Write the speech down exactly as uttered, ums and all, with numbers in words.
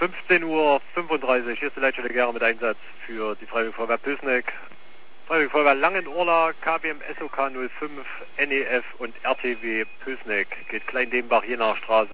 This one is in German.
fünfzehn Uhr fünfunddreißig, hier ist die Leitstelle Gera mit Einsatz für die Freiwillige Feuerwehr Püßneck. Freiwillige Feuerwehr Langenurla, K W M S O K null fünf, N E F und R T W Püßneck. Geht Klein-Dembach, Jenaer Straße.